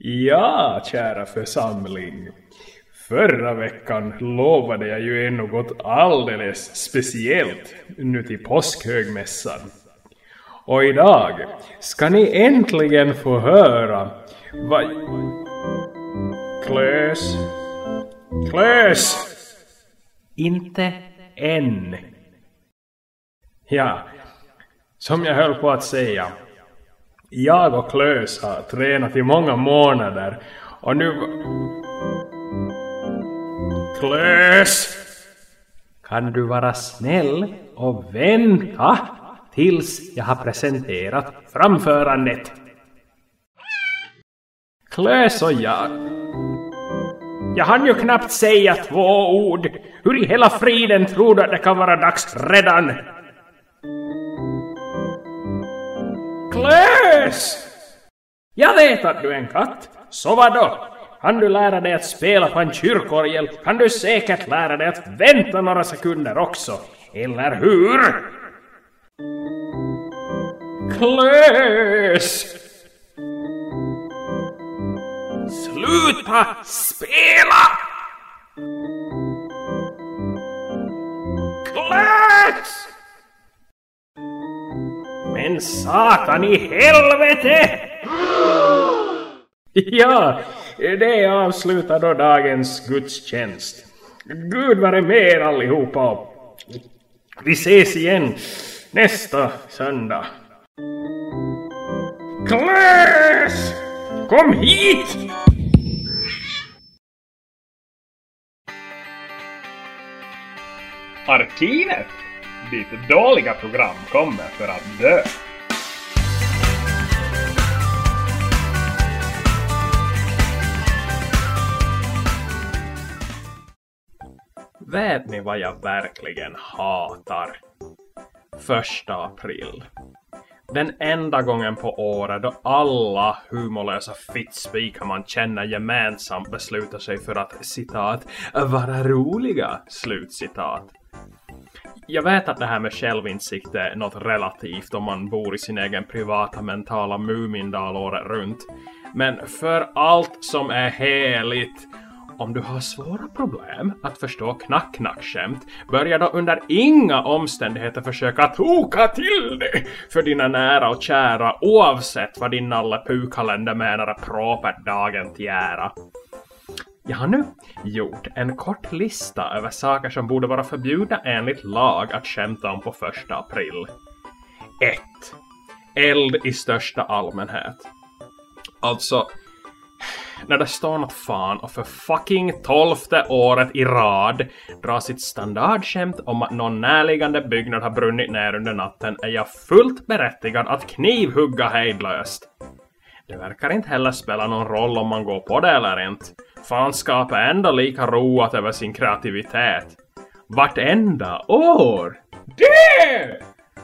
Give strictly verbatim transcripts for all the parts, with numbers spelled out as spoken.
Ja, kära församling. Förra veckan lovade jag ju ännu något alldeles speciellt nu till påskhögmässan. Och idag ska ni äntligen få höra vad... Klös? Klös! Inte än. Ja, som jag höll på att säga. Jag och Klös har tränat i många månader och nu... Klös! Kan du vara snäll och vänta tills jag har presenterat framförandet? Klös och jag... Jag hann ju knappt säga två ord. Hur i hela friden tror du att det kan vara dags redan? Klös! Jag vet att du är en katt. Så vadå? Kan du lära dig att spela på en kyrkorgel kan du säkert lära dig att vänta några sekunder också. Eller hur? Klös! Sluta spela! Klös! Men satan i helvete! Ja, det avslutar då dagens gudstjänst. Gud vare med er allihopa. Vi ses igen nästa söndag. Klös! Kom hit! Arkivet, dit dåliga program kommer för att dö. Vet ni vad jag verkligen hatar? Första april. Den enda gången på året då alla humorlösa fittspikar man känner gemensamt beslutar sig för att, citat, vara roliga, slutcitat. Jag vet att det här med självinsikt är något relativt om man bor i sin egen privata mentala mumindal året runt. Men för allt som är heligt, om du har svåra problem att förstå knack-knack-skämt, börjar då under inga omständigheter försöka toka till det för dina nära och kära, oavsett vad din Nalle Puh-kalender menar är propert dagen till ära. Jag har nu gjort en kort lista över saker som borde vara förbjudna enligt lag att skämta om på första april. ett. Eld i största allmänhet. Alltså... När det står något fan och för fucking tolfte året i rad drar sitt standardskämt om att någon närliggande byggnad har brunnit ner under natten är jag fullt berättigad att knivhugga hejdlöst. Det verkar inte heller spela någon roll om man går på det eller inte. Fanskap är ändå lika roat över sin kreativitet. Vartenda år! Det!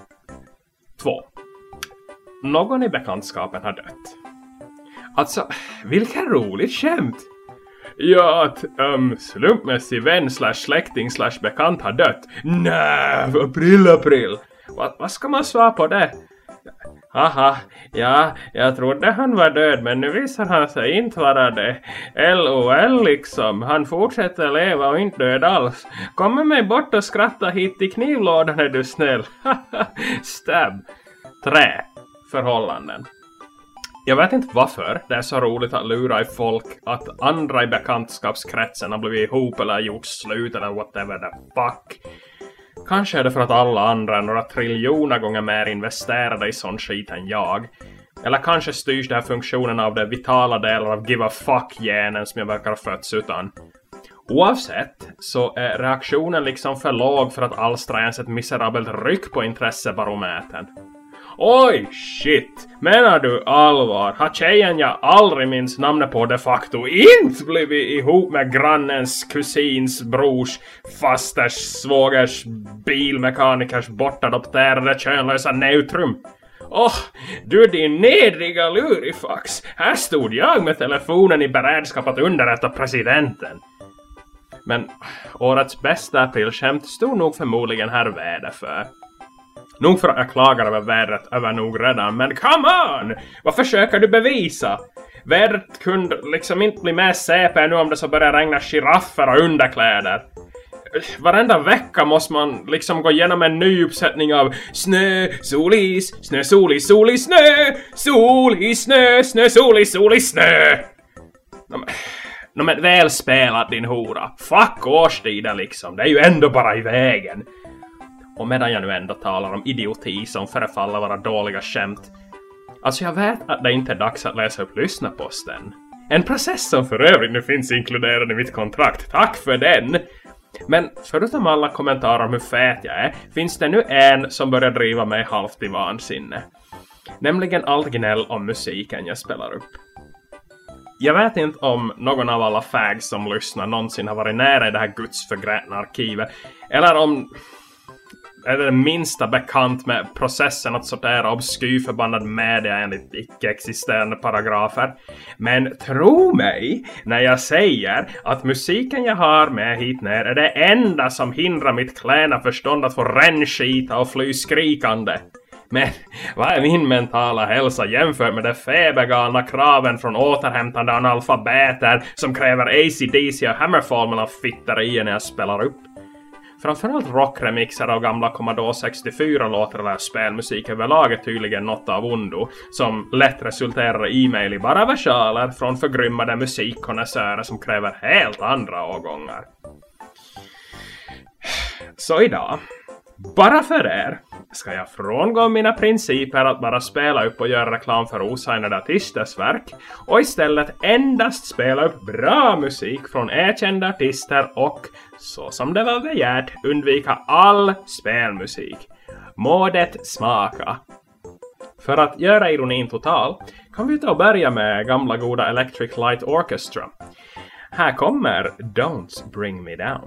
två. Någon i bekantskapen har dött. Alltså, vilken roligt skämt! Ja, att um, slumpmässig vän slash släkting slash bekant har dött. Nej, april, april. Va, vad ska man svara på det? Haha, ja, jag trodde han var död, men nu visar han sig inte vara det. L O L liksom, han fortsätter leva och inte död alls. Kom med mig bort och skratta hit i knivlådan är du snäll. Stab. tre. Förhållanden. Jag vet inte varför det är så roligt att lura i folk att andra i bekantskapskretsen har blivit ihop eller gjort slut eller whatever the fuck. Kanske är det för att alla andra är några triljoner gånger mer investerade i sån skit än jag. Eller kanske styrs det här funktionen av de vitala delar av give a fuck-genen som jag verkar ha fötts utan. Oavsett så är reaktionen liksom för låg för att alstra ens ett miserabelt ryck på intressebarometern. Oj, shit. Menar du allvar? Har tjejen jag aldrig minns namnet på de facto inte blivit ihop med grannens, kusins, brors, fasters, svågers, bilmekanikers bortadopterade könlösa neutrum? Åh, oh, du din nedriga lurifax. Här stod jag med telefonen i beredskap att underrätta presidenten. Men årets bästa aprilskämt stod nog förmodligen här väder för. Nog för att jag klagar över vädret över nog redan, men come on! Vad försöker du bevisa? Vädret kunde liksom inte bli mer C P nu om det så börjar regna giraffer och underkläder. Varenda vecka måste man liksom gå igenom en ny uppsättning av snö, solis, snö, solis, solis, snö, solis, snö, snö, solis, solis, snö. No, men väl spelat din hora. Fuck årstider liksom. Det är ju ändå bara i vägen. Och medan jag nu ändå talar om idioti som förefaller vara dåliga skämt. Alltså jag vet att det inte är dags att läsa upp lyssnarposten. En process som för övrigt nu finns inkluderad i mitt kontrakt. Tack för den! Men förutom alla kommentarer om hur fet jag är finns det nu en som börjar driva mig halvt i vansinne. Nämligen allt gnäll om musiken jag spelar upp. Jag vet inte om någon av alla fags som lyssnar någonsin har varit nära i det här gudsförgrätna arkivet. Eller om är det minsta bekant med processen att sortera obskyr förbannad media enligt icke-existerande paragrafer. Men tro mig när jag säger att musiken jag har med hit ner är det enda som hindrar mitt kläna förstånd att få rännskita och fly skrikande. Men vad är min mentala hälsa jämfört med de febergalna kraven från återhämtande analfabeter som kräver A C D C och Hammerfall mellan fitterier när jag spelar upp? Framförallt rockremixer av gamla Commodore sextiofyra-låtar eller spelmusik överlag är tydligen något av ondo som lätt resulterar i e-mail i bara versaler från förgrymmade musikkonnässörer som kräver helt andra årgångar. Så idag, bara för er, ska jag frångå mina principer att bara spela upp och göra reklam för osignade artisters verk och istället endast spela upp bra musik från erkända artister och, så som det var begärt, undvika all spelmusik. Må det smaka. För att göra ironin total kan vi ta och börja med gamla goda Electric Light Orchestra. Här kommer Don't Bring Me Down.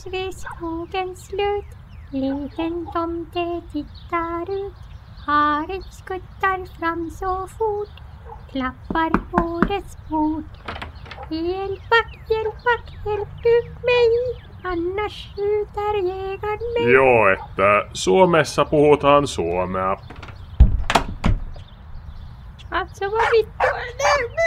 Ljus vid skogens slut, liten tomte tittar ut. Haren skuttar fram så fort, klappar på dess fot. Hjälp, hjälp, hjälp ut mig, annars skjuter jägaren mig. Joo, että Suomessa puhutaan suomea. Alltså vad vittu är det?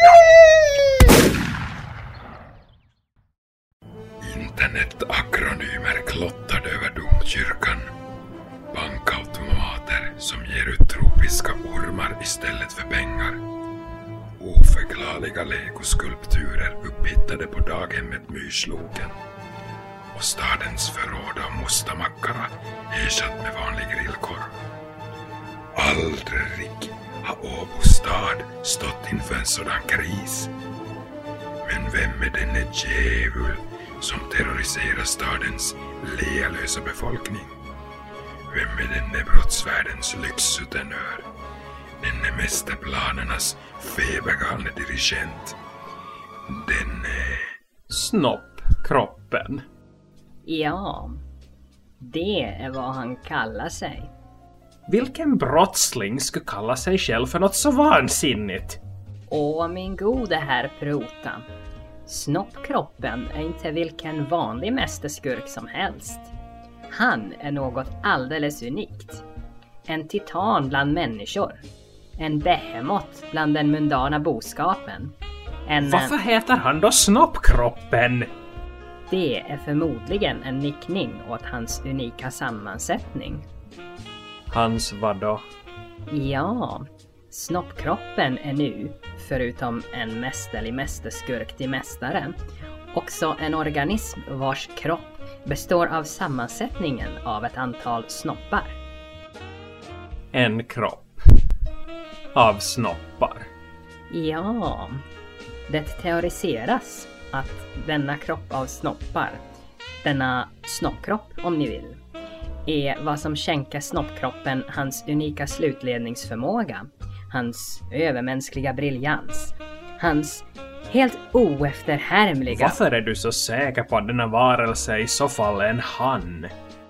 Internetakronymer klottade över domkyrkan. Bankautomater som ger ut tropiska ormar istället för pengar. Oförklarliga legoskulpturer upphittade på daghemmet Myrslogen. Och stadens förråd av mustamackara ersatt med vanlig grillkorv. Aldrig har Åbo stad stått inför en sådan kris. Men vem är denne djävul som terroriserar stadens lealösa befolkning? Vem är denne brottsvärldens lyxsutenör? Denne mästerplanernas febergalne dirigent? Denne... Snoppkroppen. Ja, det är vad han kallar sig. Vilken brottsling skulle kalla sig själv för något så vansinnigt? Åh, min gode herr Prota. Snoppkroppen är inte vilken vanlig mästerskurk som helst. Han är något alldeles unikt. En titan bland människor. En behemot bland den mundana boskapen. En... Varför heter han då Snoppkroppen? Det är förmodligen en nickning åt hans unika sammansättning. Hans vadå? Ja, Snoppkroppen är nu, förutom en mästerlig mästerskurk till mästare, också en organism vars kropp består av sammansättningen av ett antal snoppar. En kropp av snoppar. Ja, det teoriseras att denna kropp av snoppar, denna snoppkropp om ni vill, är vad som skänker snoppkroppen hans unika slutledningsförmåga, hans övermänskliga briljans, hans helt oefterhärmliga... Varför är du så säker på att denna varelse i så fall är en han?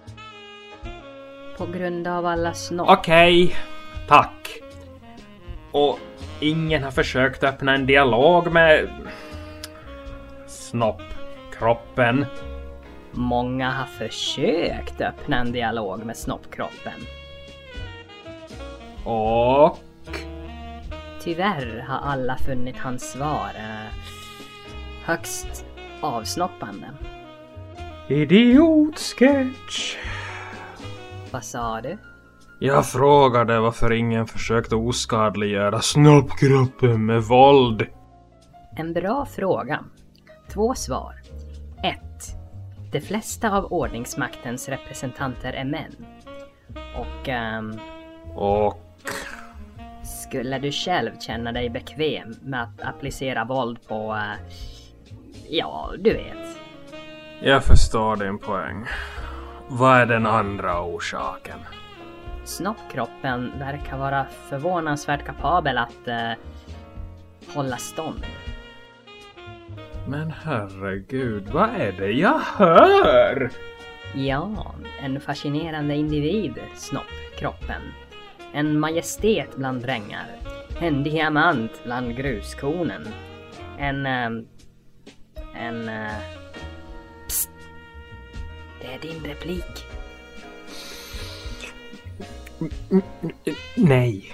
På grund av alla snopp... Okej, tack. Och ingen har försökt öppna en dialog med... Snoppkroppen. Många har försökt öppna en dialog med snoppkroppen. Och... Tyvärr har alla funnit hans svar eh, högst avsnoppande. Idiotsketch. Vad sa du? Jag frågade varför ingen försökte oskadliggöra snoppkroppen med våld. En bra fråga. Två svar. ett. De flesta av ordningsmaktens representanter är män. Och... Um, och... Skulle du själv känna dig bekväm med att applicera våld på... Uh, ja, du vet. Jag förstår din poäng. Vad är den andra orsaken? Snoppkroppen verkar vara förvånansvärt kapabel att uh, hålla stånd. Men herregud, vad är det jag hör? Ja, en fascinerande individ, snoppkroppen. En majestät bland drängar. En diamant bland gruskonen. En... Uh, en... Uh, psst. Det är din replik. Nej.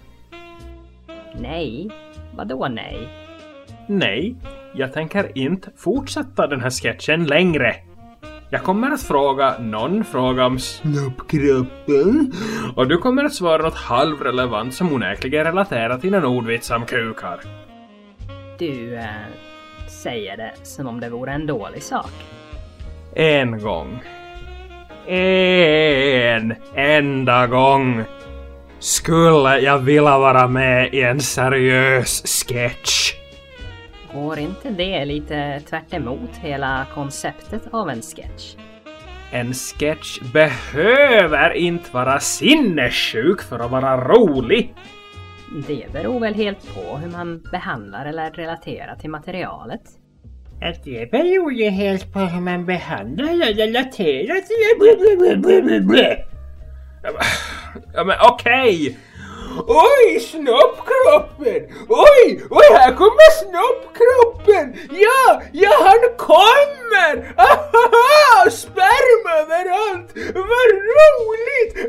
Nej? Vadå nej? Nej, jag tänker inte fortsätta den här sketchen längre. Jag kommer att fråga någon fråga om snoppkroppen. Och du kommer att svara något halvrelevant som onäkligen relaterar till en ordvits om kukar. Du äh, säger det som om det vore en dålig sak. En gång. En enda gång. Skulle jag vilja vara med i en seriös sketch. Går inte det lite tvärt emot hela konceptet av en sketch? En sketch behöver inte vara sinnessjuk för att vara rolig. Det beror väl helt på hur man behandlar eller relaterar till materialet. Att det beror ju helt på hur man behandlar eller relaterar till. Ja men okej! Oj, snoppkroppen! Oj, oj, här kommer snoppkroppen! Ja, ja, han kommer! Ahaha, sperm överallt! Vad roligt!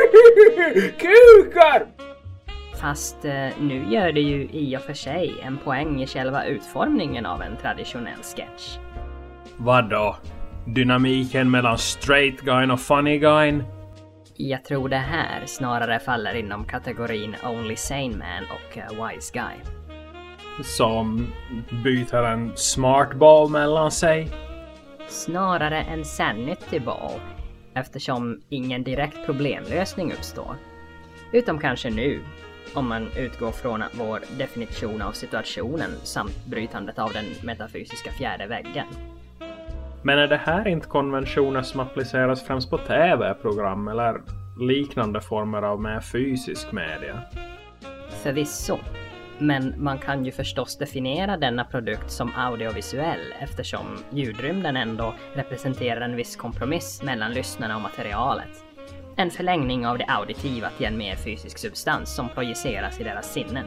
Kukar! Fast eh, nu gör det ju i och för sig en poäng i själva utformningen av en traditionell sketch. Vadå? Dynamiken mellan straight guyn och funny guyn? Jag tror det här snarare faller inom kategorin Only Sane Man och uh, Wise Guy. Som byter en smart ball mellan sig? Snarare en sanity ball, eftersom ingen direkt problemlösning uppstår. Utom kanske nu, om man utgår från vår definition av situationen samt brytandet av den metafysiska fjärde väggen. Men är det här inte konventioner som appliceras främst på tv-program eller liknande former av mer fysisk media? Förvisso. Men man kan ju förstås definiera denna produkt som audiovisuell eftersom ljudrymden ändå representerar en viss kompromiss mellan lyssnarna och materialet. En förlängning av det auditiva till en mer fysisk substans som projiceras i deras sinnen.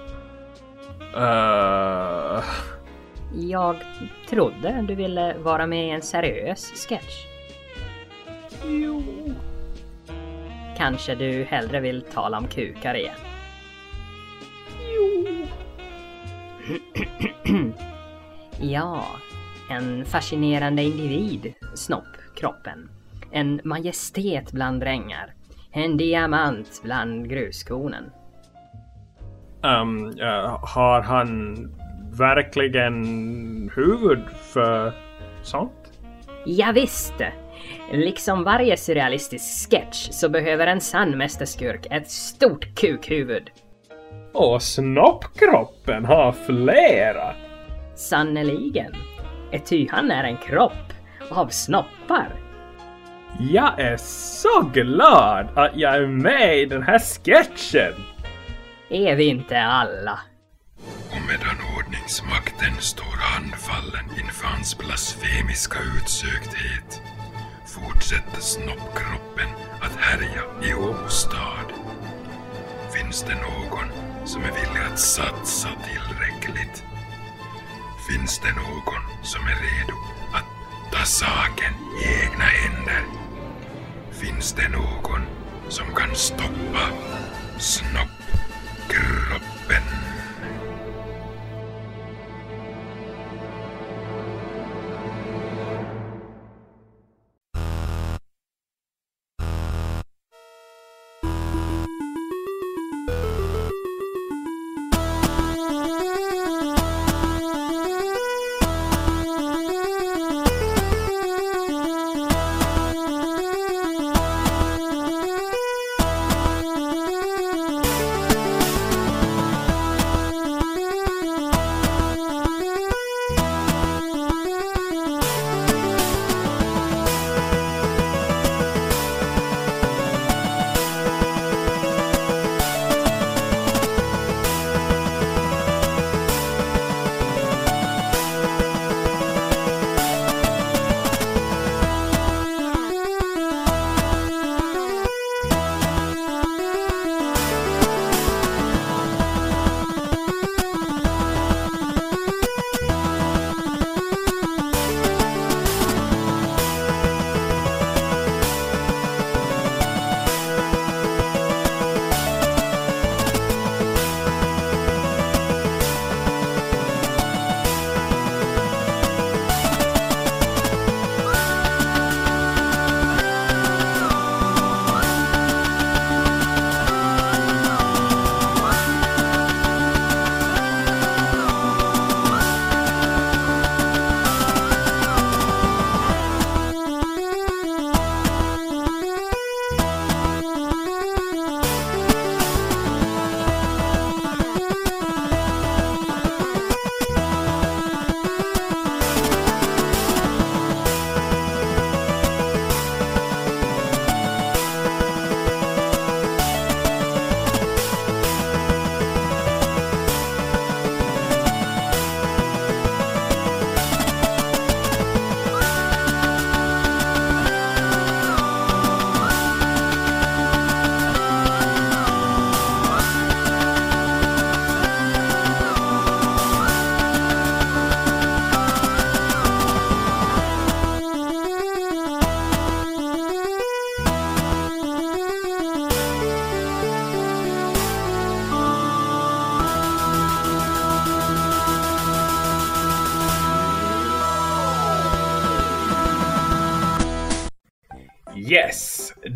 Uh... Jag trodde du ville vara med i en seriös sketch. Jo. Kanske du hellre vill tala om kukar igen. Jo. Ja, en fascinerande individ, snoppkroppen. En majestät bland drängar. En diamant bland gruskornen. Um, uh, har han verkligen huvud för sånt? Ja visst. Liksom varje surrealistisk sketch så behöver en sann mästerskurk ett stort kukhuvud. Och snoppkroppen har flera. Sannoliken. Ty han är en kropp av snoppar. Jag är så glad att jag är med i den här sketchen. Är vi inte alla? Och medan ordningsmakten står handfallen inför hans blasfemiska utsökthet fortsätter snoppkroppen att härja i Åstad. Finns det någon som är villig att satsa tillräckligt? Finns det någon som är redo att ta saken i egna händer? Finns det någon som kan stoppa snoppkroppen?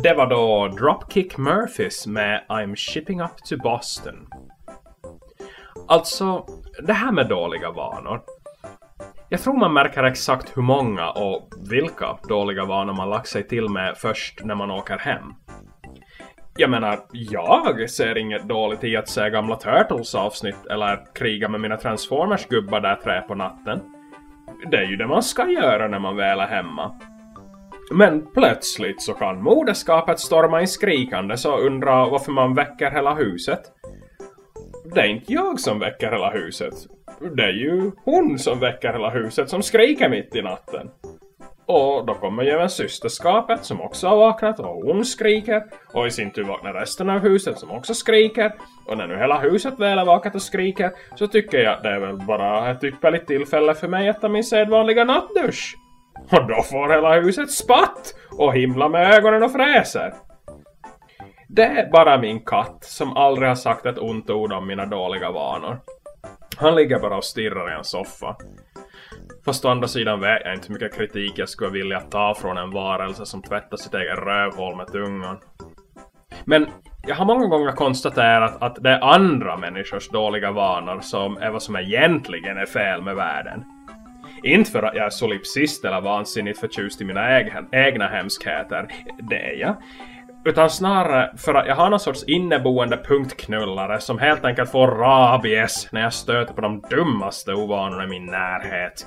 det var då Dropkick Murphys med I'm shipping up to Boston. Alltså, det här med dåliga vanor. Jag tror man märker exakt hur många och vilka dåliga vanor man lagt sig till med först när man åker hem. Jag menar, jag ser inget dåligt i att se gamla Turtles avsnitt eller kriga med mina Transformers-gubbar där trä på natten. Det är ju det man ska göra när man väl är hemma. Men plötsligt så kan moderskapet storma in skrikande så undra varför man väcker hela huset. Det är inte jag som väcker hela huset. Det är ju hon som väcker hela huset som skriker mitt i natten. Och då kommer ju även systerskapet som också har vaknat och hon skriker. Och i sin tur vaknar resten av huset som också skriker. Och när nu hela huset väl är vakat och skriker så tycker jag att det är väl bara ett ypperligt tillfälle för mig att ta min sedvanliga nattdusch. Och då får hela huset spatt och himla med ögonen och fräser. Det är bara min katt som aldrig har sagt ett ont ord om mina dåliga vanor. Han ligger bara och stirrar i en soffa. Fast å andra sidan vet jag inte hur mycket kritik jag skulle vilja ta från en varelse som tvättar sitt egen rövhål med tungan. Men jag har många gånger konstaterat att det är andra människors dåliga vanor som är vad som egentligen är fel med världen. Inte för att jag är solipsist eller vansinnigt förtjust i mina egna, egna hemskheter, det är jag. Utan snarare för att jag har någon sorts inneboende punktknullare som helt enkelt får rabies när jag stöter på de dummaste ovanorna i min närhet.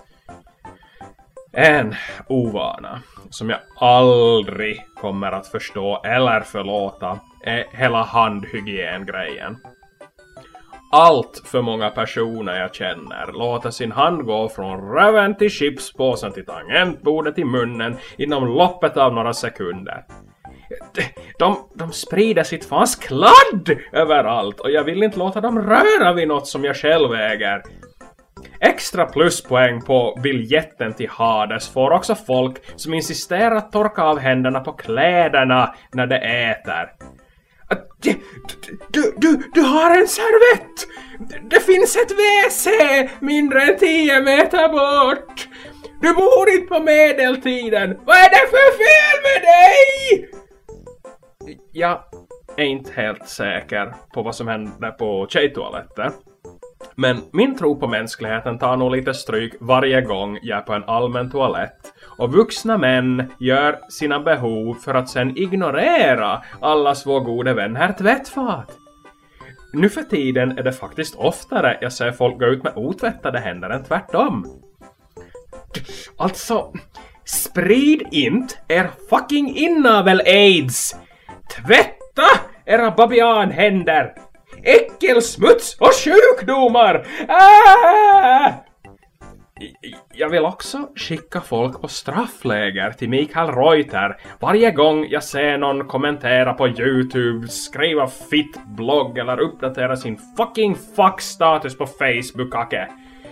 En ovana som jag aldrig kommer att förstå eller förlåta är hela handhygien-grejen. Allt för många personer jag känner låter sin hand gå från röven till chipspåsen till tangentbordet i munnen inom loppet av några sekunder. De, de, de sprider sitt fans kladd överallt och jag vill inte låta dem röra vid något som jag själv äger. Extra pluspoäng på biljetten till Hades får också folk som insisterar att torka av händerna på kläderna när de äter. Du, du, du, du har en servett! Det finns ett W C mindre än tio meter bort! Du bor inte på medeltiden! Vad är det för fel med dig? Jag är inte helt säker på vad som händer på tjejtoaletter. Men min tro på mänskligheten tar nog lite stryk varje gång jag är på en allmän toalett. Och vuxna män gör sina behov för att sen ignorera allas vår gode vän herr tvättfat. Nu för tiden är det faktiskt oftare jag ser folk gå ut med otvättade händer än tvärtom. Alltså, sprid inte er fucking inavel-aids! Tvätta era babianhänder! Äckelsmuts och sjukdomar! Ah! Jag vill också skicka folk på straffläger till Mikael Reuter varje gång jag ser någon kommentera på YouTube, skriva fit blogg eller uppdatera sin fucking fuck status på Facebook. Ake.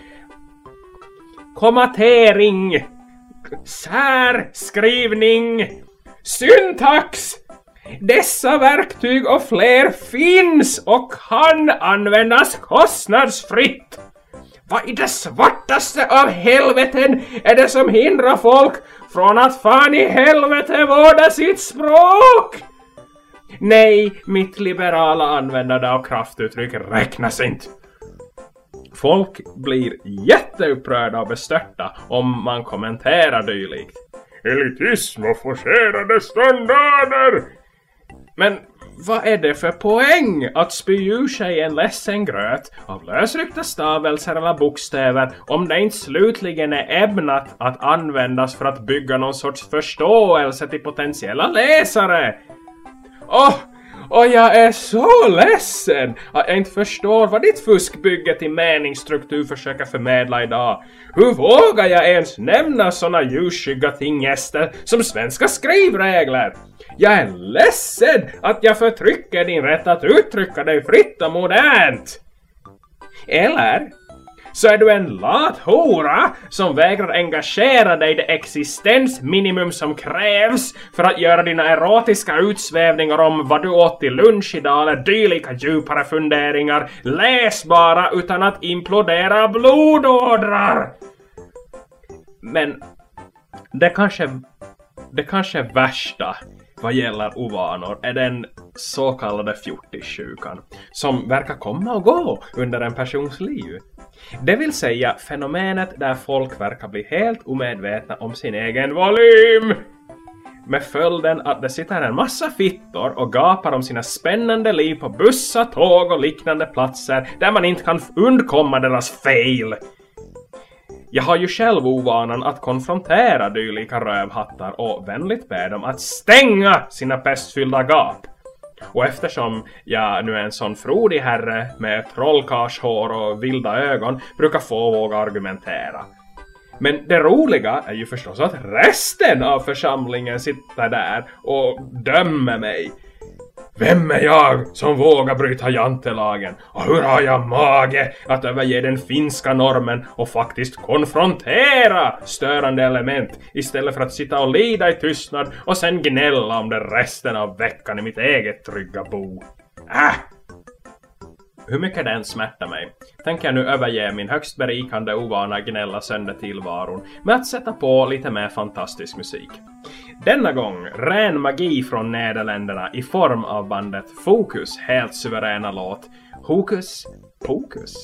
Kommatering, särskrivning, syntax. Dessa verktyg och fler finns och kan användas kostnadsfritt. Vad i det svartaste av helveten är det som hindrar folk från att fan i helvete vårda sitt språk? Nej, mitt liberala användande av kraftuttryck räknas inte. Folk blir jätteupprörda och bestörta om man kommenterar dylikt. Elitism och forcerade standarder! Men vad är det för poäng att spy ur sig en ledsen gröt av lösryckta stavelser eller bokstäver om det inte slutligen är ämnat att användas för att bygga någon sorts förståelse till potentiella läsare? Åh, och jag är så ledsen att jag inte förstår vad ditt fuskbygge till meningsstruktur försöker förmedla idag. Hur vågar jag ens nämna såna ljusskygga tinggäster som svenska skrivregler? Jag är ledsen att jag förtrycker din rätt att uttrycka dig fritt och modernt. Eller så är du en lat hora som vägrar engagera dig i det existensminimum som krävs för att göra dina erotiska utsvävningar om vad du åt till lunch idag eller dylika djupare funderingar läsbara utan att implodera blodådrar. Men det kanske, det kanske värsta vad gäller ovanor är den så kallade fjortissjukan, som verkar komma och gå under en persons liv. Det vill säga fenomenet där folk verkar bli helt omedvetna om sin egen volym. Med följden att det sitter en massa fittor och gapar om sina spännande liv på bussar, tåg och liknande platser där man inte kan undkomma deras fel. Jag har ju själv ovanan att konfrontera dylika rövhattar och vänligt be dem att stänga sina pestfyllda gap. Och eftersom jag nu är en sån frodig herre med trollkarlshår och vilda ögon brukar få våga argumentera. Men det roliga är ju förstås att resten av församlingen sitter där och dömer mig. Vem är jag som vågar bryta jantelagen? Och hur har jag mage att överge den finska normen och faktiskt konfrontera störande element istället för att sitta och lida i tystnad och sen gnälla om det resten av veckan i mitt eget trygga bo? Äh! Hur mycket den smärtar mig tänker jag nu överge min högst berikande ovana gnälla sönder tillvaron med att sätta på lite mer fantastisk musik. Denna gång ren magi från Nederländerna i form av bandet Focus helt suveräna låt Hokus Pokus.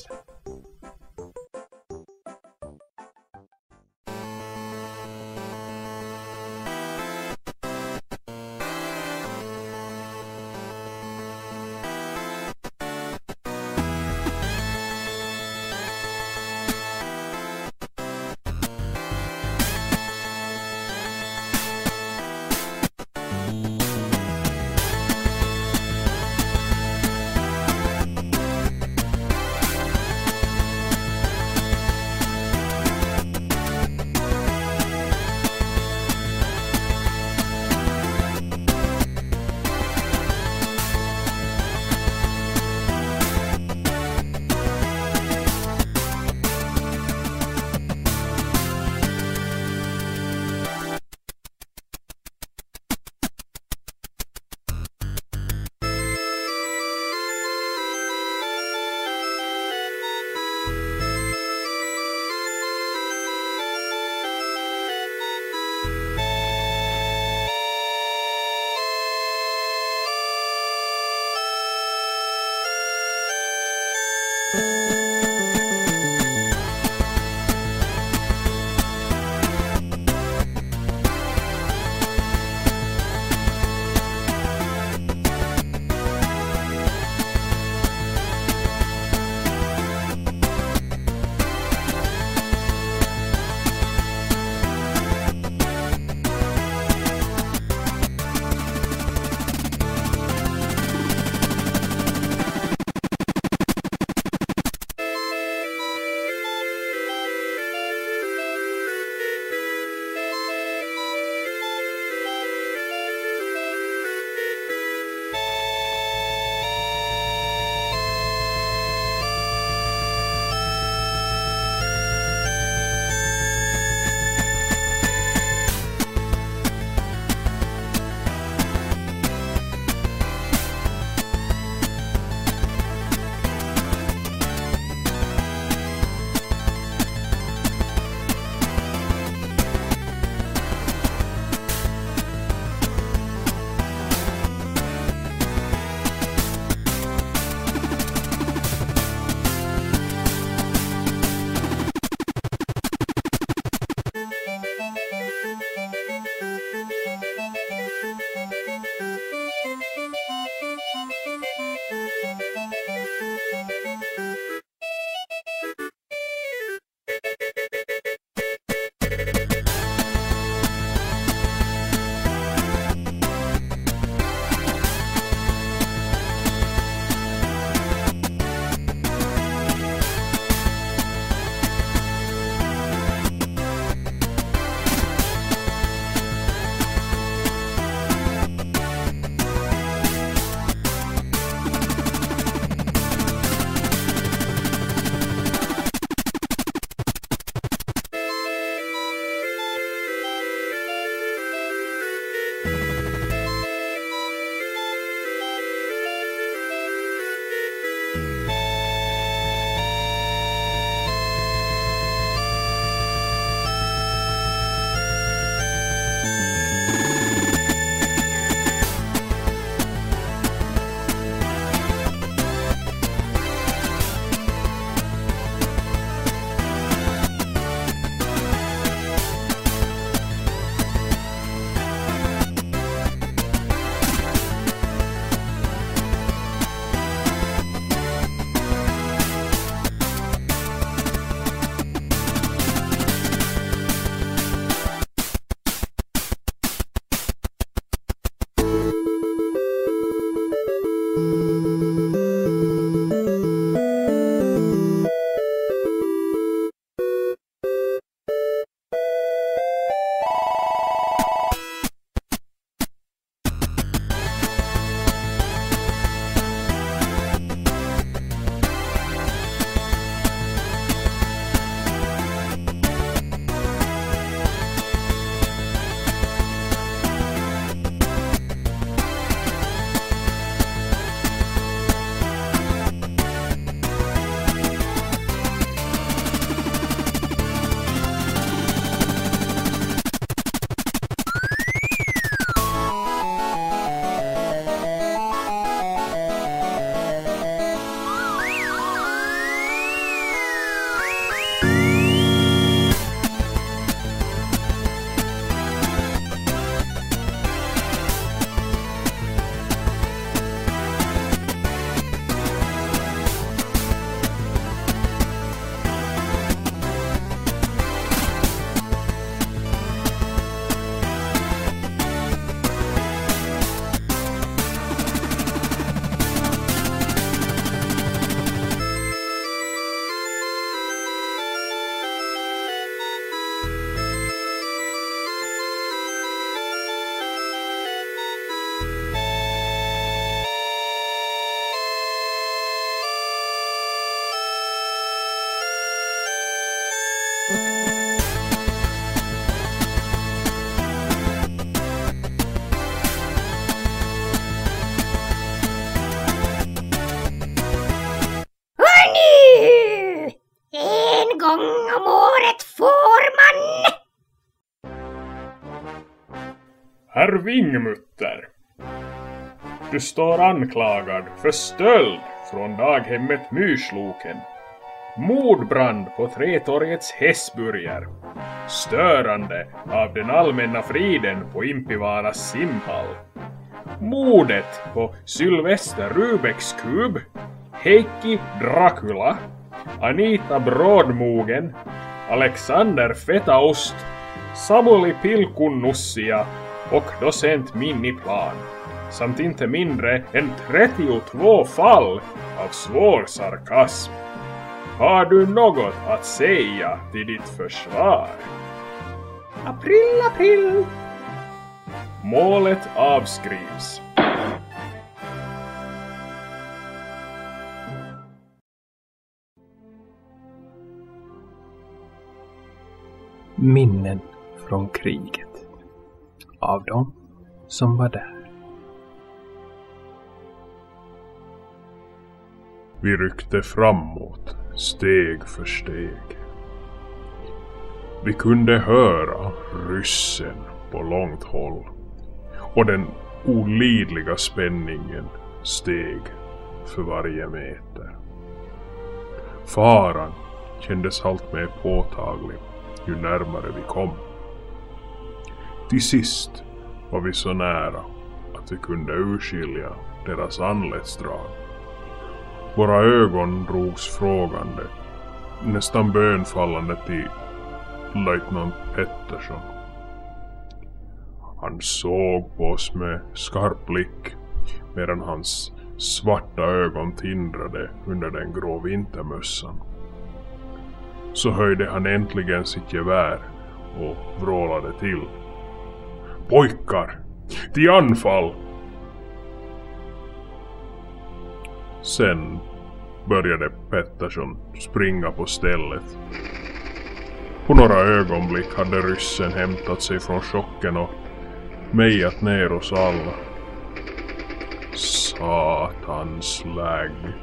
gång om året får man. Herr Vingmutter, du står anklagad för stöld från daghemmet Myrsloken, mordbrand på Trätorgets Hässburger, störande av den allmänna friden på Impivaras simhall, mordet på Sylvester Rubeks kub, Heikki Dracula, Anita Brådmogen, Alexander Fetaost, Samuli Pilkunnussia och docent Minniplan, samt inte mindre än trettiotvå fall av svår sarkasm. Har du något att säga till ditt försvar? April, april. Målet avskrivs. Minnen från kriget. Av dem som var där. Vi ryckte framåt, steg för steg. Vi kunde höra ryssen på långt håll, och den olidliga spänningen steg för varje meter. Faran kändes allt mer påtaglig ju närmare vi kom. Till sist var vi så nära att vi kunde urskilja deras anletsdrag. Våra ögon drogs frågande, nästan bönfallande till löjtnant Pettersson. Han såg på oss med skarp blick, medan hans svarta ögon tindrade under den grå vintermössan. Så höjde han äntligen sitt gevär och vrålade till. Pojkar, till anfall! Sen började Pettersson springa på stället. På några ögonblick hade ryssen hämtat sig från chocken och mejat ner oss alla. Satans lägg.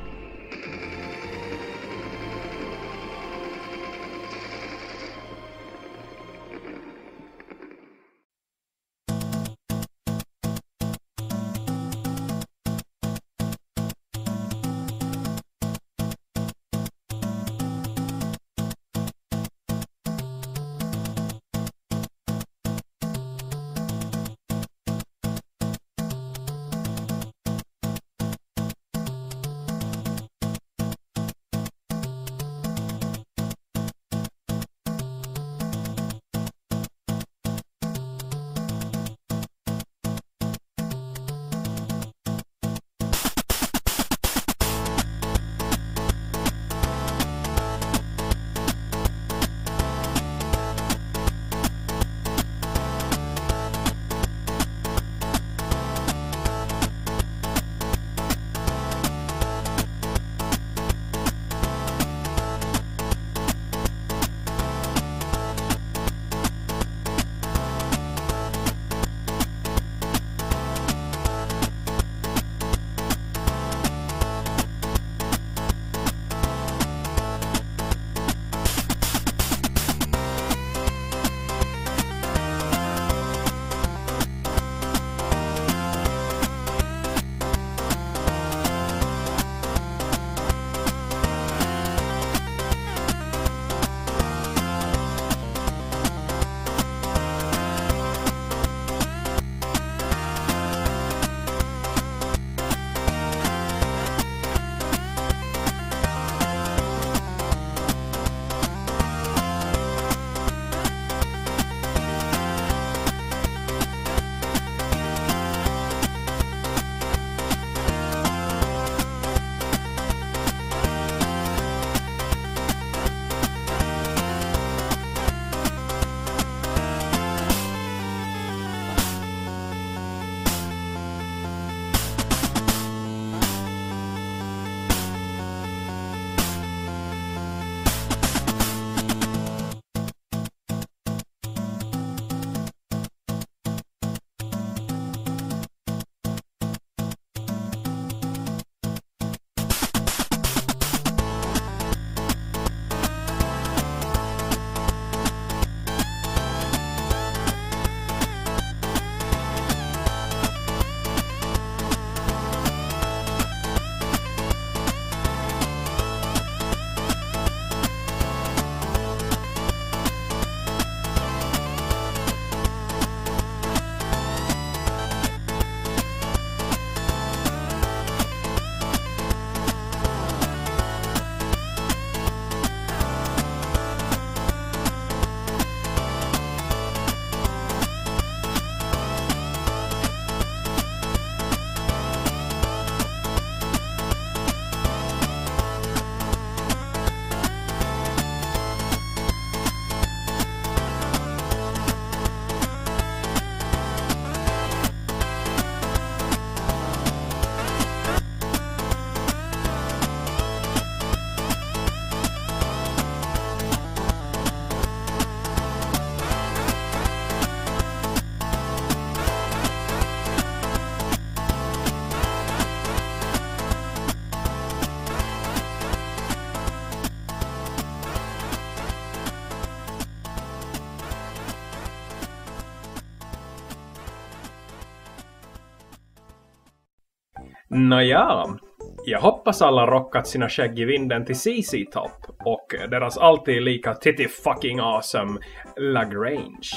Nåja, jag hoppas alla rockat sina skägg i vinden till C C Top och deras alltid lika titty fucking awesome Lagrange.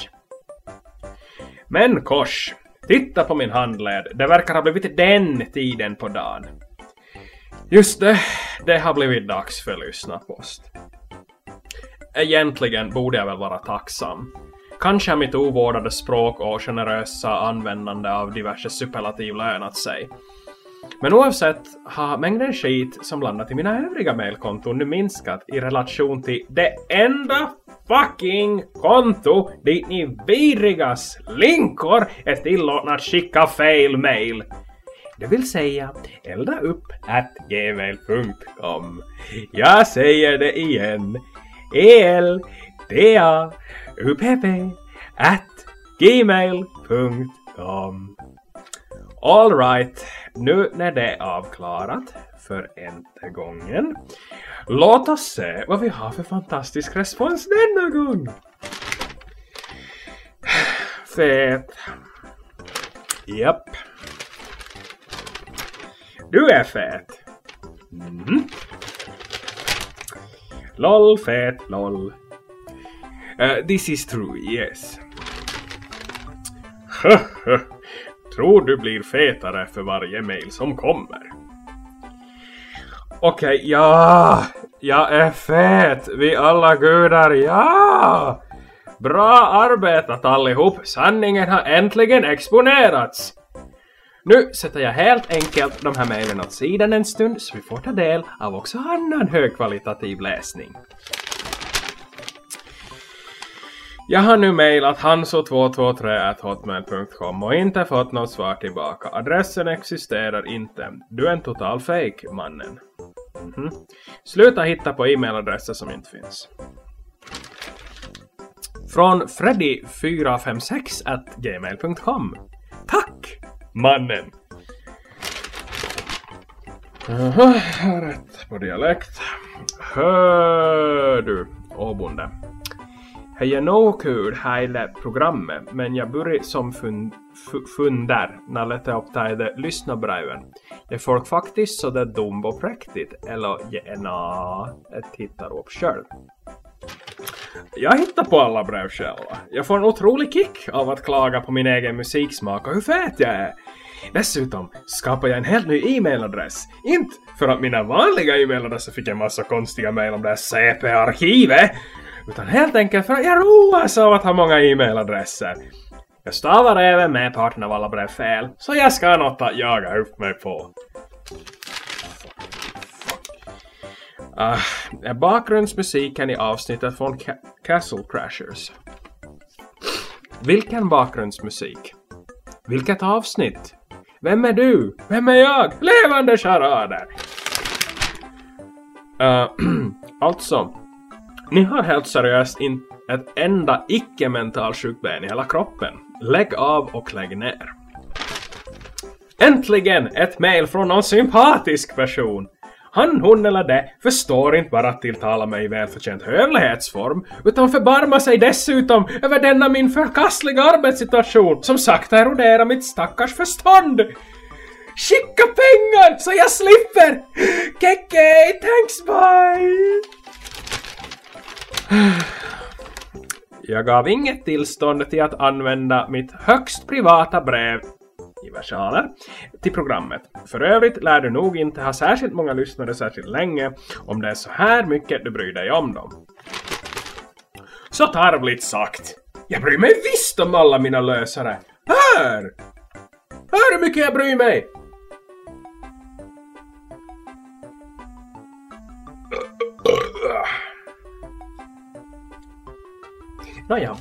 Men kors, titta på min handled. Det verkar ha blivit den tiden på dagen. Just det, det har blivit dags för lyssnarpost. Egentligen borde jag väl vara tacksam. Kanske har mitt ovårdade språk och generösa användande av diverse superlativ lönat sig. Men oavsett har mängden skit som landat i mina övriga mailkonton nu minskat i relation till det enda fucking konto dit ni vidrigas linkor är tillåtna att skicka fel mail. Det vill säga elda upp at gmail punkt com. Jag säger det igen. E L D A U P P at gmail punkt com. All right, nu när det är avklarat för en gången, låt oss se vad vi har för fantastisk respons denna gång. Fet. Japp. Du är fet. Mm. Lol, fet, lol. Uh, this is true, yes. Tror du blir fetare för varje mail som kommer. Okej, okay, ja. Jag är fet. Vi alla gudar, ja. Bra arbetat allihop. Sanningen har äntligen exponerats. Nu sätter jag helt enkelt de här mailen åt sidan en stund så vi får ta del av också annan högkvalitativ läsning. Jag har nu mailat hanso två två tre at hotmail punkt com och inte fått något svar tillbaka. Adressen existerar inte. Du är en total fake, mannen. Mm-hmm. Sluta hitta på e-mailadresser som inte finns. Från Freddy fyra fem sex at gmail punkt com. Tack, mannen. Aha, rätt på dialekt. Hör du, åbonde. Jag är nog kul hela programmet, men jag börjar som fund, f- fundar när jag letar upp det lyssnarbreven. Är folk faktiskt så det dum och präktigt, eller gärna ett tittar upp själv? Jag hittar på alla brev själva. Jag får en otrolig kick av att klaga på min egen musiksmak och hur fet jag är. Dessutom skapar jag en helt ny e-mailadress. Inte för att mina vanliga e-mailadresser fick en massa konstiga mail om det här C P-arkivet. Utan helt enkelt för att jag roas av att ha många e-mailadresser. Jag stavar även med parten av alla brev fel. Så jag ska något att jaga upp mig på. Uh, bakgrundsmusiken i avsnittet från Ca- Castle Crashers. Vilken bakgrundsmusik? Vilket avsnitt? Vem är du? Vem är jag? Levande charader! Uh, alltså... Ni har helt seriöst in ett enda icke-mentalsjukt ben i hela kroppen. Lägg av och lägg ner. Äntligen ett mail från någon sympatisk person. Han, hon eller det förstår inte bara att tilltala mig i välförtjänt hövlighetsform, utan förbarmar sig dessutom över denna min förkastliga arbetssituation som sakta eroderar mitt stackars förstånd. Skicka pengar så jag slipper! Keke, thanks, bye! Jag gav inget tillstånd till att använda mitt högst privata brev i versaler till programmet. För övrigt lär du nog inte ha särskilt många lyssnare särskilt länge om det är så här mycket du bryr dig om dem. Så tarvligt sagt. Jag bryr mig visst om alla mina lösare. Hör! Hör hur mycket jag bryr mig! Nåja.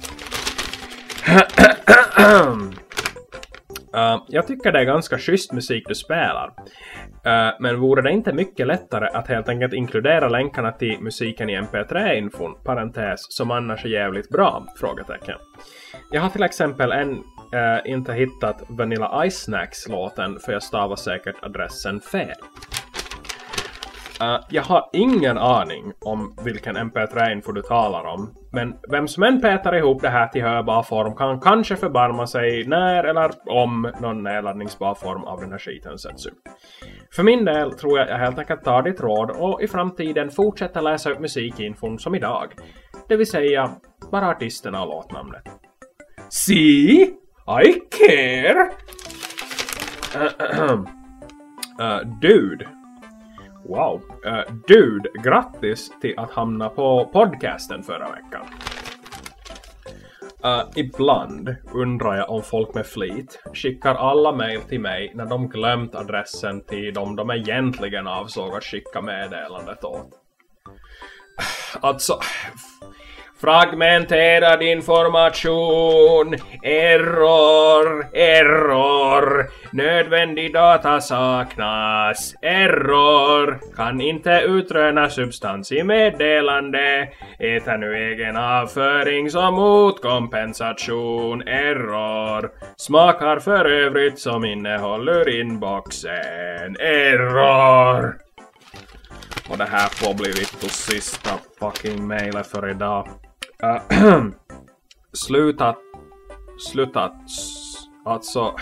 uh, jag tycker det är ganska schysst musik du spelar. Uh, men vore det inte mycket lättare att helt enkelt inkludera länkarna till musiken i M P tre-infon, parentes, som annars är jävligt bra, frågetecken. Jag har till exempel än uh, inte hittat Vanilla Ice Snacks-låten, för jag stavar säkert adressen fel. Uh, jag har ingen aning om vilken M P tre-info du talar om. Men vem som än petar ihop det här till hörbar form kan kanske förbarma sig när eller om någon nedladdningsbar form av den här skiten sätts upp. För min del tror jag jag helt enkelt tar ditt råd och i framtiden fortsätter läsa upp musikinfon som idag. Det vill säga bara artisterna och låtnamnet. See? I care! Uh, uh, dude. Wow. Uh, dude, grattis till att hamna på podcasten förra veckan. Uh, ibland undrar jag om folk med flit skickar alla mejl till mig när de glömt adressen till dem de egentligen avsåg att skicka meddelandet åt. Alltså... Fragmenterad information, error, error, nödvändig data saknas, error, kan inte utröna substans i meddelande, äta nu egen avföring som motkompensation, error, smakar för övrigt som innehåller inboxen, error. Och det här får bli Vittus sista fucking mailet för idag. Uh, sluta. Sluta. Alltså.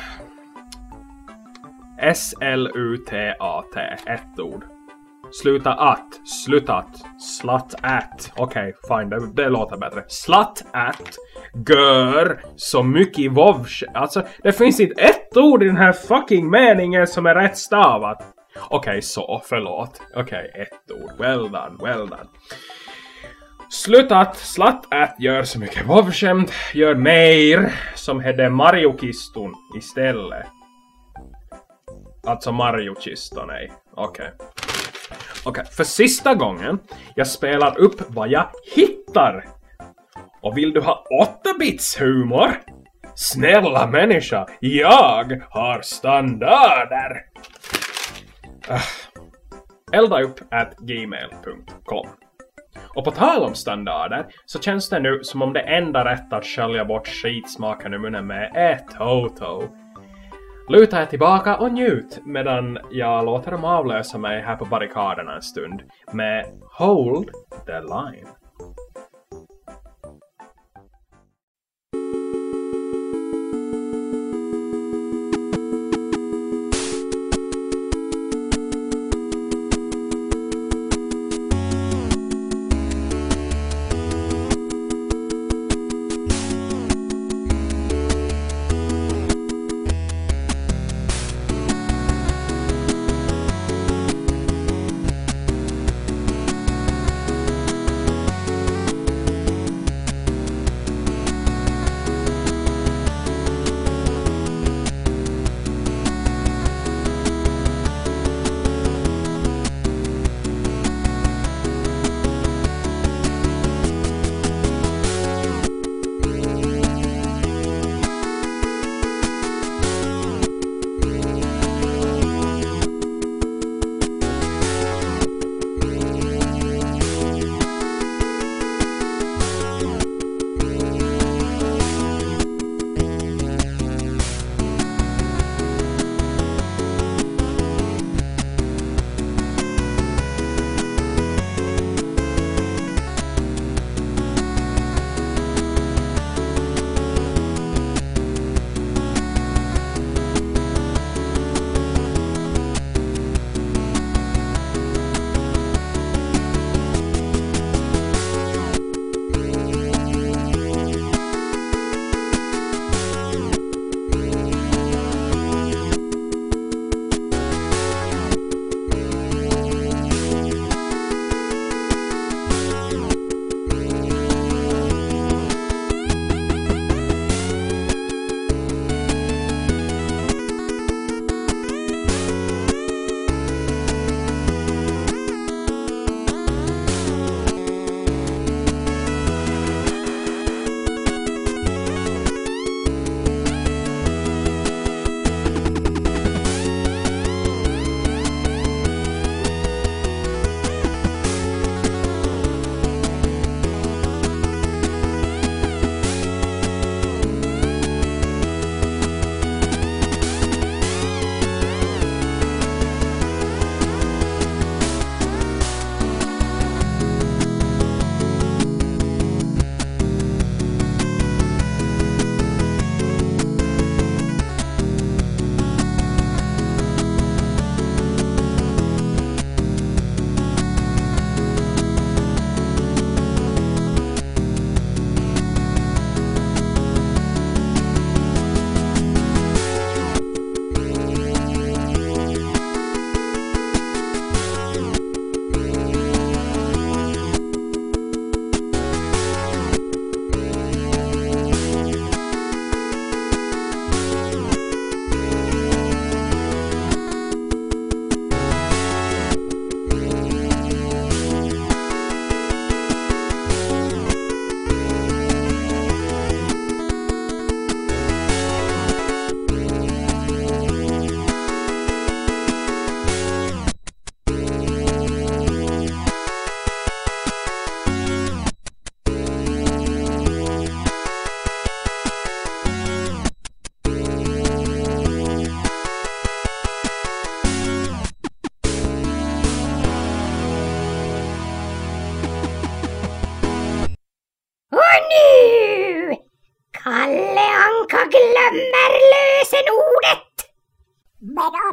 S L U T A T. Ett ord. Sluta att. Slutat. Slut at. Okej, okay, fine. Det, det låter bättre. Slut at. Gör så mycket vovs. Alltså, det finns inte ett ord i den här fucking meningen som är rätt stavat. Okej, okay, så. Förlåt. Okej, okay, ett ord. Well done, well done. Slutat, slatt att gör så mycket vovskämt. Gör mer som hade Mario-kiston istället. Alltså Mario-kiston, nej. Okej. Okay. Okej, okay, för sista gången jag spelar upp vad jag hittar. Och vill du ha åtta bits humor? Snälla människa, jag har standarder. Uh, elda upp at gmail punkt com. Och på tal om standarder så känns det nu som om det enda rätt att skölja bort skitsmaken i munnen med är Toto. Luta er tillbaka och njut medan jag låter dem avlösa mig här på barrikaderna en stund med Hold the Line.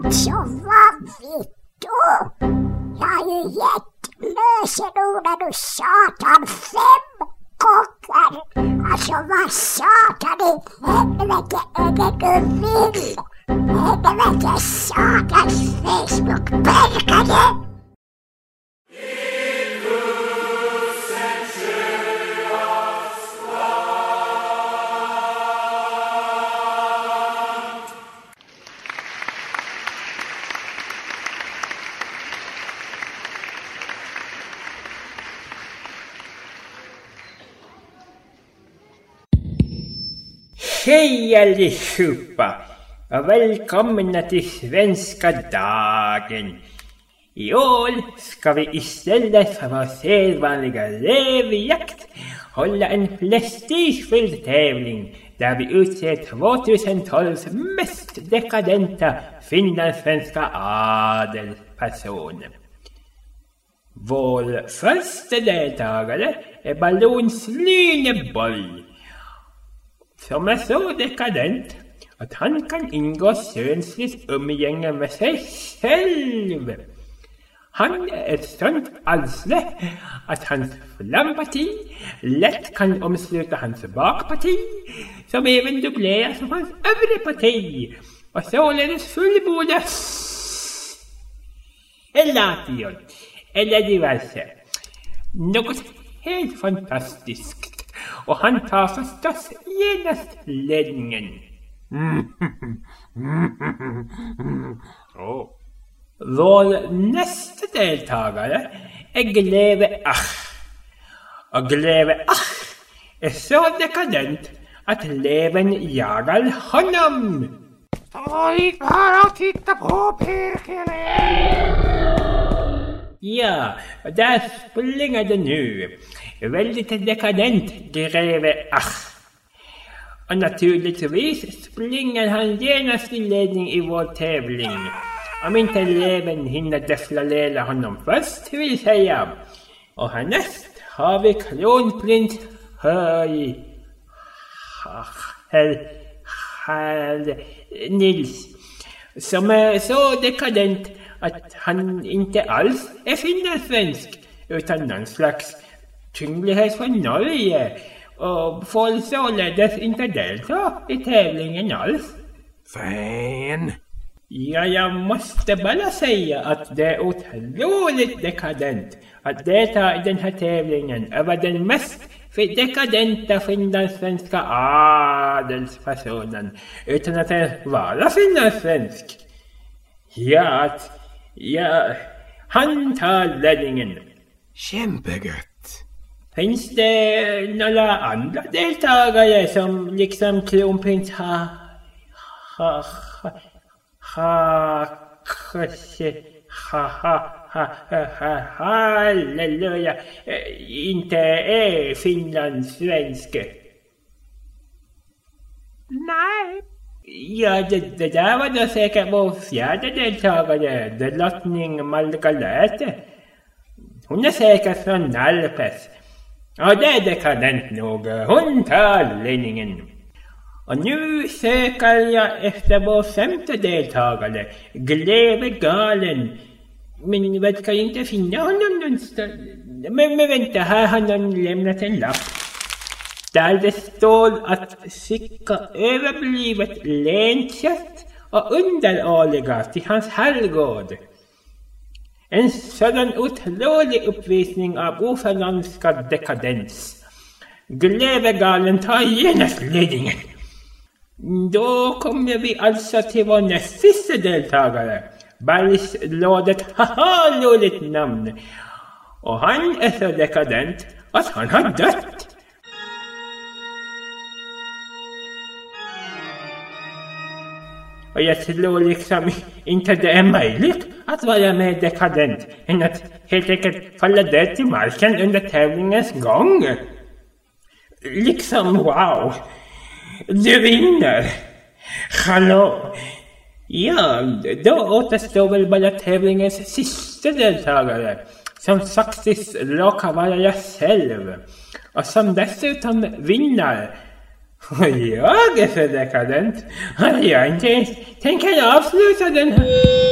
Alltså vad vet du? Jag har ju gett lösenorden och satan fem gånger. Alltså vad satan i helvete är det du vill? Helvete satans Facebook-bergare! Hej allihopa och välkomna till Svenska dagen. I år ska vi istället för vår sedvanliga revjakt hålla en prestigefylld tävling där vi utser tjugohundratolvs mest dekadenta finlandssvenska adelspersoner. Vår första deltagare är Ballons Lyneborg, som är så dekadent att han kan ingå könsligt umgänge med sig själv. Han är ett sånt alsle att hans framparti lätt kan omsluta hans bakparti, som även dubbleras som hans övre parti, och således fullbordas elation eller diverse. Något helt fantastiskt. Och han tar förstås genast ledningen. Oh. Vår nästa deltagare är Gleve Ach. Och Gleve Ach är så dekadent att leven jagar honom. Oj, bara och titta på Pirkele! Ja, där springer det nu. Väldigt dekadent Greve Ach. Och naturligtvis springer han genast i ledning i vår tävling. Om inte leven hinner deflalera honom först, vill säga. Och härnäst har vi kronprins Höj Herr Herr Nils, som är så dekadent att han inte alls är finlandssvensk utan någon slags tynglighet från Norge och får således inte delta i tävlingen alls. Fan! Ja, jag måste bara säga att det är otroligt dekadent att delta i den här tävlingen över den mest dekadenta finlandssvenska adelspersonen utan att vara finlandssvensk. Ja, att, ja, han tar ledningen. Kämpegött. Finns det några andra deltagare som liksom kronprins ha ha ha ha ha ha ha halleluja inte är finlandssvenske? Nej. Ja, det, det där var då säkert vår fjärde deltagare, drottning Margarete. Hon är säkert från Nalpes. Ja, det är dekadent nog. Hon tar ledningen. Och nu söker jag efter vår femte deltagare, Gleve Galen. Men jag verkar inte finna honom någonstans. Men, men vänta, här har någon lämnat en lapp. Där det står att skicka överblivet länkött och underåliga till hans herrgård. En sådan otrolig uppvisning av oförvanskad dekadens. Glevegalen tar genast ledningen. Då kommer vi alltså till vår näst sista deltagare. Bergslådet, haha, roligt namn. Och han är så dekadent att han har dött. Och jag tror liksom inte det är möjligt att vara mer dekadent än att helt enkelt falla död till marken under tävlingens gång. Liksom wow, du vinner. Hallå. Ja, då återstår väl bara tävlingens sista deltagare, som faktiskt råkar vara jag själv. Och som dessutom vinner Och jag är så dekadent att jag inte ens tänker avsluta den här.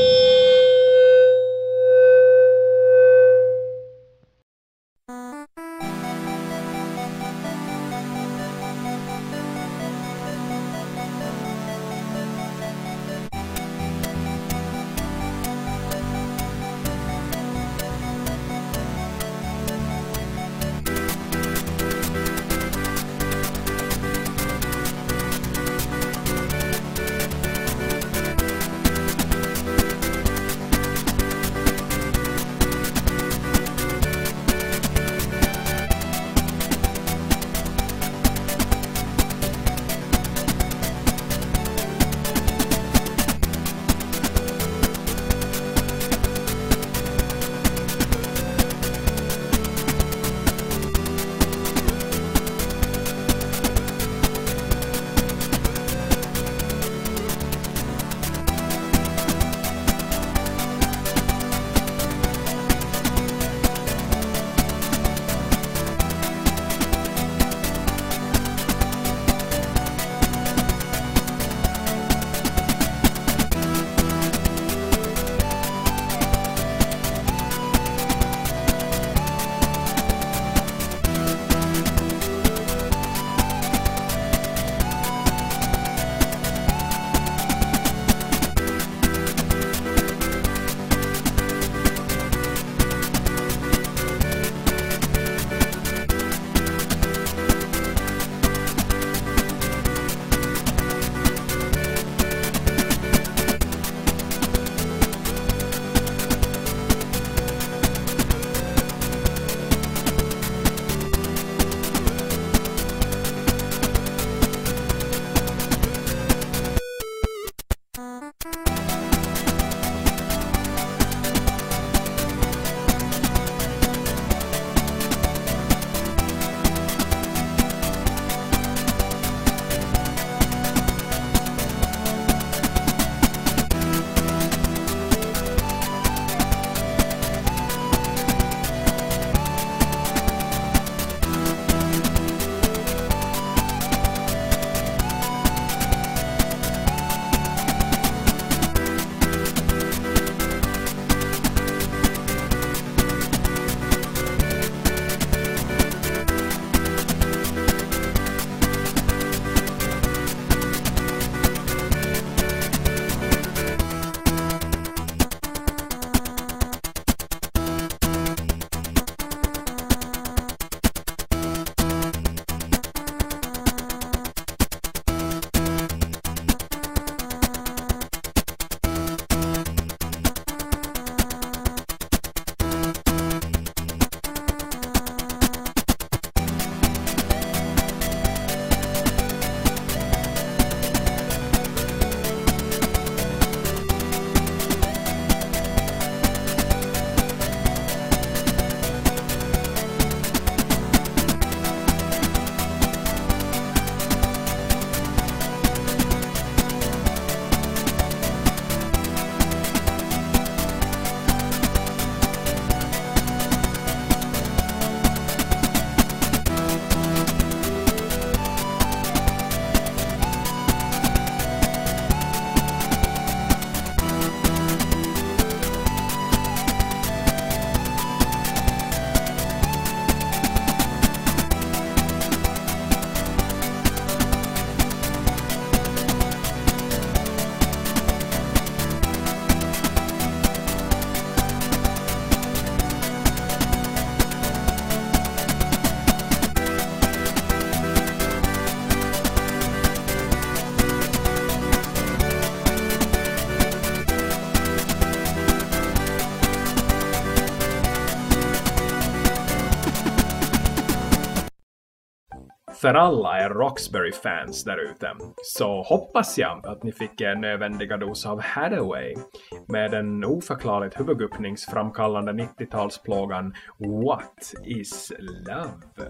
för alla er Roxbury-fans där ute så hoppas jag att ni fick en nödvändiga dos av Hathaway med den oförklarligt huvudguppningsframkallande nittiotalsplågan What is Love?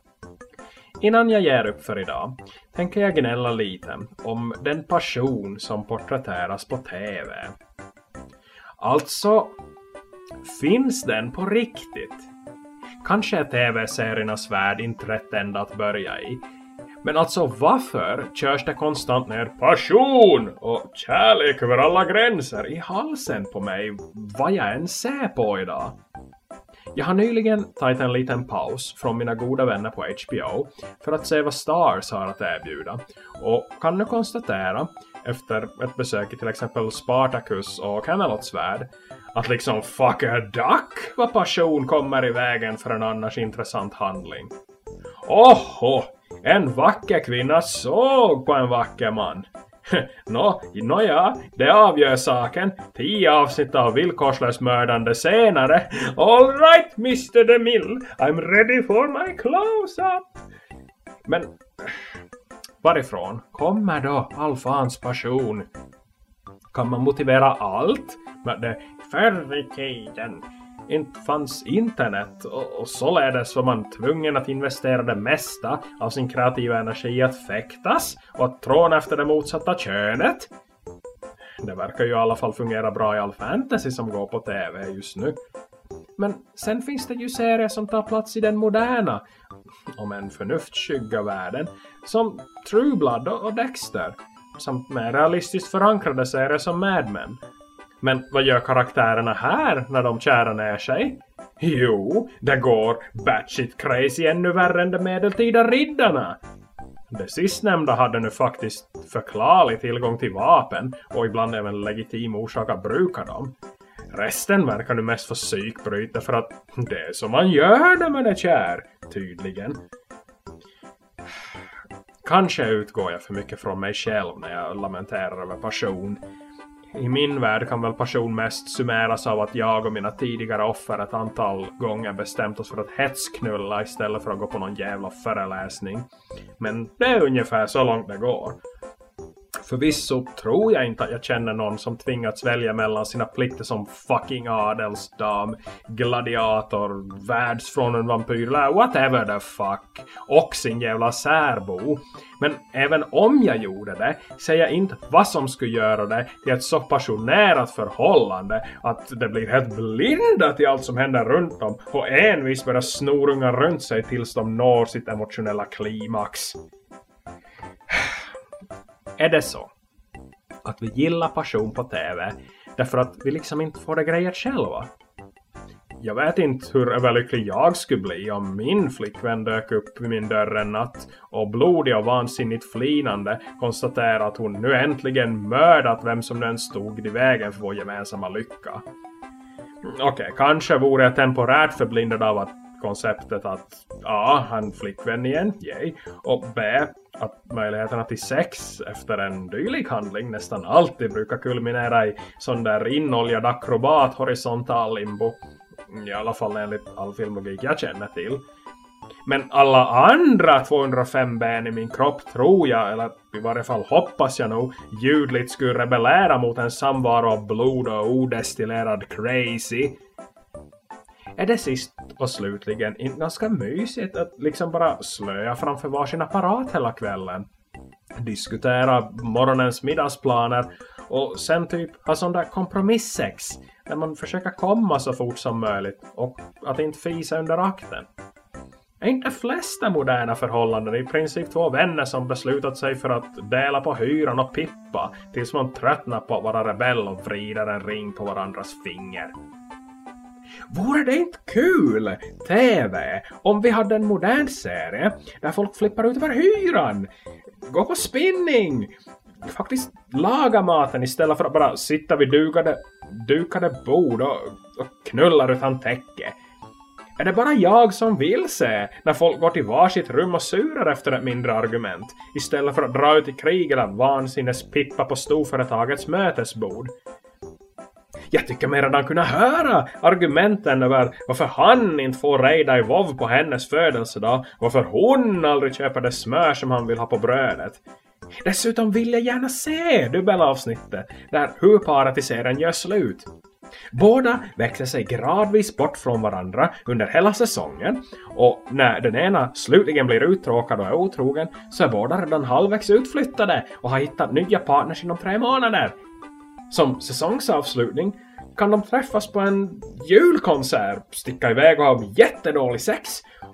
Innan jag ger upp för idag tänker jag gnälla lite om den passion som porträtteras på tv. Alltså, finns den på riktigt? Kanske är tv-seriernas värld inte rätt ända att börja i. Men alltså varför körs det konstant ner passion och kärlek över alla gränser i halsen på mig vad jag än ser på idag? Jag har nyligen tagit en liten paus från mina goda vänner på H B O för att se vad Stars har att erbjuda. Och kan nu konstatera, efter ett besök i till exempel Spartacus och Camelots värld, att liksom fuck a duck vad passion kommer i vägen för en annars intressant handling. Åhå, en vacker kvinna såg på en vacker man. Nå, no, ja, det avgör saken. Tio avsnitt av villkorslös mördande senare. All right, mister DeMille. I'm ready for my close-up. Men varifrån kommer då all fans passion? Kan man motivera allt med det förr i tiden? Inte fanns internet och, och således var man tvungen att investera det mesta av sin kreativa energi i att fäktas och att tråna efter det motsatta könet. Det verkar ju i alla fall fungera bra i all fantasy som går på tv just nu. Men sen finns det ju serier som tar plats i den moderna, om en förnuftsskygga världen, som True Blood och Dexter, samt mer realistiskt förankrade serier som Mad Men. Men vad gör karaktärerna här när de kärar ner sig? Jo, det går batshit crazy ännu värre än de medeltida riddarna. Det sistnämnda hade nu faktiskt förklarlig tillgång till vapen och ibland även legitim orsak att bruka dem. Resten verkar nu mest få psykbryta för att det är som man gör när man är kär, tydligen. Kanske utgår jag för mycket från mig själv när jag lamenterar över passion. I min värld kan väl passion mest summeras av att jag och mina tidigare offer ett antal gånger bestämt oss för att hetsknulla istället för att gå på någon jävla föreläsning. Men det är ungefär så långt det går. Förvisso tror jag inte att jag känner någon som tvingats välja mellan sina plikter som fucking adelsdam, gladiator, världsfrån vampyr eller whatever the fuck och sin jävla särbo. Men även om jag gjorde det säger jag inte vad som skulle göra det till ett så passionerat förhållande att det blir helt blindat i allt som händer runt om och envis börjar snorunga runt sig tills de når sitt emotionella klimax. Är det så att vi gillar passion på tv därför att vi liksom inte får det grejer själva? Jag vet inte hur överlycklig jag skulle bli om min flickvän dök upp vid min dörr en natt och blodig och vansinnigt flinande konstaterar att hon nu äntligen mördat vem som nu än stod i vägen för vår gemensamma lycka. Okej, okay, kanske vore jag temporärt förblindad av att konceptet att A. han flickvän igen, yay, och B. att möjligheterna till sex efter en dylik handling nästan alltid brukar kulminera i sån där inoljad akrobat horisontal limbo. I alla fall enligt all filmlogik jag känner till. Men alla andra tvåhundrafem ben i min kropp tror jag, eller i varje fall hoppas jag nog, ljudligt skulle rebellera mot en samvaro av blod och odestillerad crazy. Är det sist och slutligen inte ganska mysigt att liksom bara slöja framför varsin apparat hela kvällen? Diskutera morgonens middagsplaner och sen typ ha sån där kompromissex där man försöker komma så fort som möjligt och att inte fisa under akten. Är inte flesta moderna förhållanden i princip två vänner som beslutat sig för att dela på hyran och pippa tills man tröttnar på att vara rebell och vrider en ring på varandras finger? Vore det inte kul, tv, om vi hade en modern serie där folk flippar ut över hyran, gå på spinning, faktiskt laga maten istället för att bara sitta vid dukade, dukade bord och, och knullar utan täcke? Är det bara jag som vill se när folk går till varsitt rum och surar efter ett mindre argument istället för att dra ut i krig eller vansinnes pippa på storföretagets mötesbord? Jag tycker mig redan kunna höra argumenten över varför han inte får rejda i WoW på hennes födelsedag, varför hon aldrig köper det smör som han vill ha på brödet. Dessutom vill jag gärna se dubbelavsnittet där huvudparet i serien gör slut. Båda växer sig gradvis bort från varandra under hela säsongen och när den ena slutligen blir uttråkad och är otrogen så är båda redan halvvägs utflyttade och har hittat nya partners inom tre månader. Som säsongsavslutning kan de träffas på en julkonsert, sticka iväg och ha jättedålig sex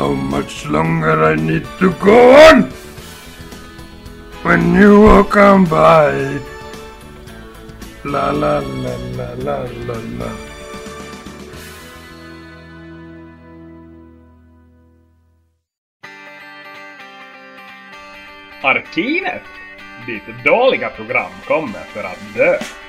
How much longer I need to go on? When you will come by. La la la la la la la. Arkivet, dit dåliga program kommer för att dö.